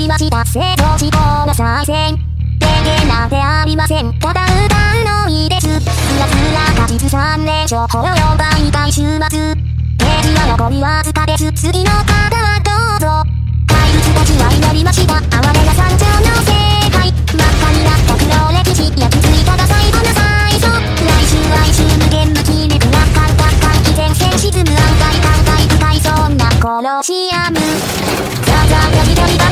りました。正当志向の再選。提言なんてありません。ただ歌うのみです。つらつら果実3連勝法4倍回週末。ページは残りわずかです。次の方はどうぞ。怪物たちは祈りました。哀れな山頂の世界。真っ赤になった黒歴史。焼き付いたが最後の最初。来週無限無気力な感覚回帰前線沈む暗海考え深いそんなコロシアム。ザザザギザギ